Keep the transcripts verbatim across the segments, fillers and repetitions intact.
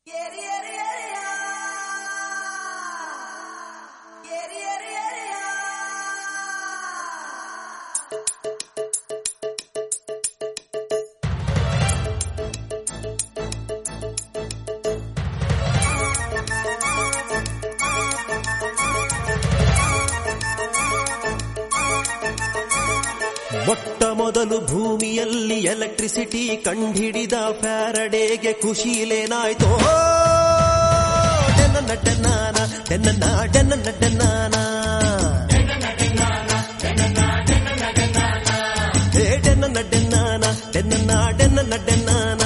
ಮೊಟ್ಟ ಮೊದಲು ಭೂಮಿಯಲ್ಲಿ ಎಲೆಕ್ಟ್ರಿಸಿಟಿ ಕಂಡುಹಿಡಿದ ಫ್ಯಾರಡೆಗೆ ಖುಷಿಲೇನಾಯ್ತೋ ಡೆನ್ನ ಡೆನ್ನಾನ ಡೆನ್ನ ಡೆನ್ನ ಡೆನ್ನಾನ ಹೇ ಡೆನ್ನ ಡೆನ್ನಾನ ಡೆನ್ನ ಡೆನ್ನ ಡೆನ್ನಾನ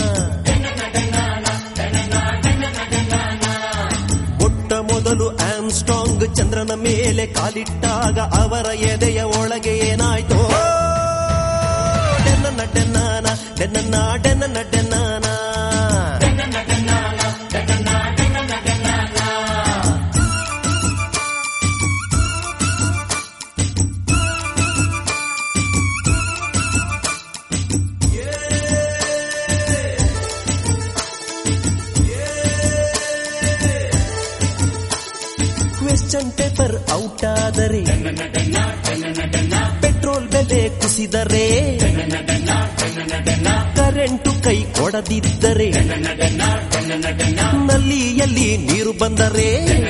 ಮೊಟ್ಟ ಮೊದಲು ಆಮ್ಸ್ಟ್ರಾಂಗ್ ಚಂದ್ರನ ಮೇಲೆ ಕಾಲಿಟ್ಟಾಗ ಅವರ ಎದೆಯ ಒಳಗೆ ಏನಾಯ್ತೋ ಡೆನ್ನ ಡೆನ್ನಾನ ಡೆನ್ನ ಡೆನ್ನ ಡೆನ್ನಾನ ಕ್ವೆಶ್ಚನ್ ಪೇಪರ್ ಔಟ್ ಆದರೆ ಪೆಟ್ರೋಲ್ ಬೆಲೆ ಕುಸಿದರೆ ಕರೆಂಟು ಕೈ ಕೊಡದಿದ್ದರೆ ನಲ್ಲಿಯಲ್ಲಿ ನೀರು ಬಂದರೆ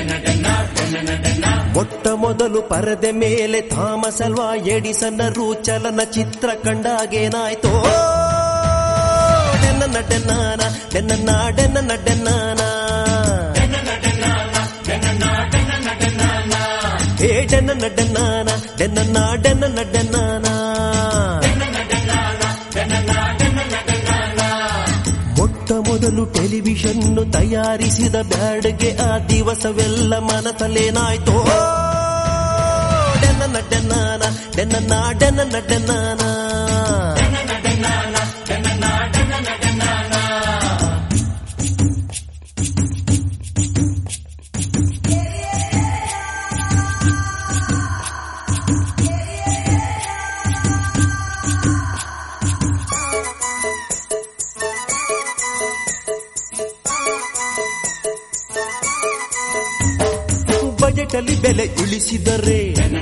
ಮೊಟ್ಟ ಮೊದಲು ಪರದೆ ಮೇಲೆ ಥಾಮಸ್ ಅಲ್ವಾ ಎಡಿಸನ್ನರು ಚಲನಚಿತ್ರ ಕಂಡಾಗೇನಾಯ್ತೋ ಡೆನ್ನ ಡೆನ್ನಾನ ಡೆನ್ನ ಡೆನ್ನ ಡೆನ್ನಾನ ಹೇ ಡೆನ್ನ ಡೆನ್ನಾನ ಡೆನ್ನ ಡೆನ್ನ ಡೆನ್ನಾನ ಮೊಟ್ಟ ಮೊದಲು ಟೆಲಿವಿಷನ್ ತಯಾರಿಸಿದ ಬ್ಯಾಡ್ಗೆ ಆ ದಿವಸವೆಲ್ಲ ಮನಸಲ್ಲೇನಾಯ್ತೋ ಡೆನ್ನ ಡೆನ್ನಾನ ಡೆನ್ನ ಡೆನ್ನ ಡೆನ್ನಾನ ಬಜೆಟ್ ಅಲ್ಲಿ ಬೆಲೆ ಇಳಿಸಿದರೆ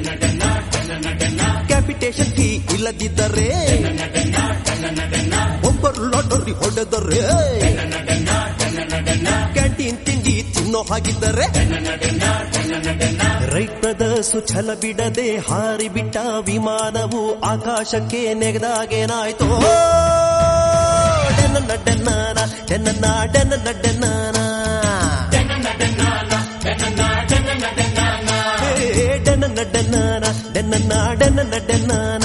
ಕ್ಯಾಪಿಟೇಷನ್ ಫೀ ಇಲ್ಲದಿದ್ದರೆ ಒಬ್ಬರು ಲಾಟರಿ ಹೊಡೆದರೆ ಕ್ಯಾಂಟೀನ್ ತಿಂಡಿ ತಿನ್ನೋ ಹಾಗಿದ್ದರೆ ರೈಟ್ ಬ್ರದರ್ಸ್ ಛಲ ಬಿಡದೆ ಹಾರಿ ಬಿಟ್ಟ ವಿಮಾನವು ಆಕಾಶಕ್ಕೆ ನೆಗೆದಾಗೇನಾಯ್ತೋ ಡೆನ್ನ ಡೆನ್ನಾನ ಡೆನ್ನ ಡೆನ್ನ ಡೆನ್ನಾನ ಡೆನ್ನ ಡೆನ್ನಾನ ಡೆನ್ನ ಡೆನ್ನ ಡೆನ್ನಾನ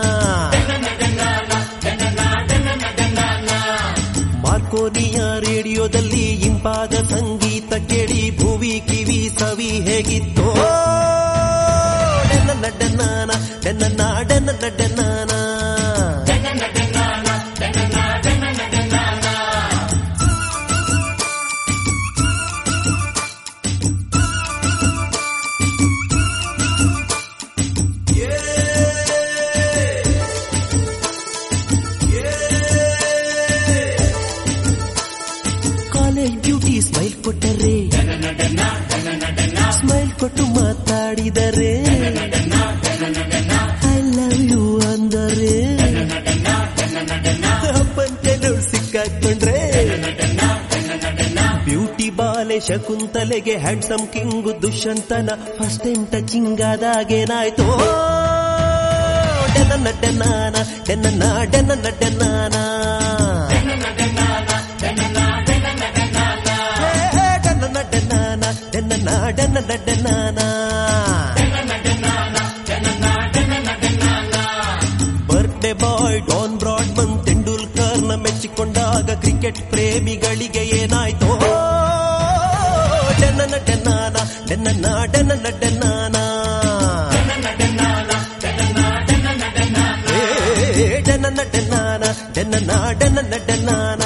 ಮಾರ್ಕೋನಿಯ ರೇಡಿಯೋದಲ್ಲಿ ಇಂಪಾದ ಸಂಗೀತ ಕೇಳಿ ಭುವಿ ಕಿವಿ ಸವಿ ಹೇಗಿತ್ತೋ ಡೆನ್ನ ಡೆನ್ನಾನ ಡೆನ್ನ ಡೆನ್ನ ಡೆನ್ನಾನ ಬ್ಯೂಟಿ ಸ್ಮೈಲ್ ಕೊಟ್ಟರೆ ಸ್ಮೈಲ್ ಕೊಟ್ಟು ಮಾತಾಡಿದರೆ ಐ ಲವ್ ಯು ಅಂದರೆ ಪಂಚಲು ಸಿಕ್ಕಾಕೊಂಡ್ರೆ ಬ್ಯೂಟಿ ಬಾಲೆ ಶಕುಂತಲೆಗೆ ಹ್ಯಾಂಡ್ಸಮ್ ಕಿಂಗ್ ದುಷ್ಯಂತನ ಫಸ್ಟ್ ಟೈಮ್ ಟಚಿಂಗ್ ಆದಾಗೇನಾಯ್ತೋ ಡೆನ್ನ ಡೆನ್ನಾನ ಡೆನ್ನ ಡೆನ್ನ ಡೆನ್ನಾನ ಡೆನ್ನ ಡೆನ್ನಾನ ಬರ್ತ್ಡೇ ಬಾಯ್ ಡಾನ್ ಬ್ರಾಡ್ಮನ್ ತೆಂಡೂಲ್ಕರ್ನ ಮೆಚ್ಚಿಕೊಂಡಾಗ ಕ್ರಿಕೆಟ್ ಪ್ರೇಮಿಗಳಿಗೆ ಏನಾಯ್ತೋ ಡೆನ್ನ ಡೆನ್ನಾನ ಡೆನ್ನ ಡೆನ್ನ ಡೆನ್ನಾನ ಡೆನ್ನ ಡೆನ್ನಾನ ಡೆನ್ನ ಡೆನ್ನ ಡೆನ್ನಾನ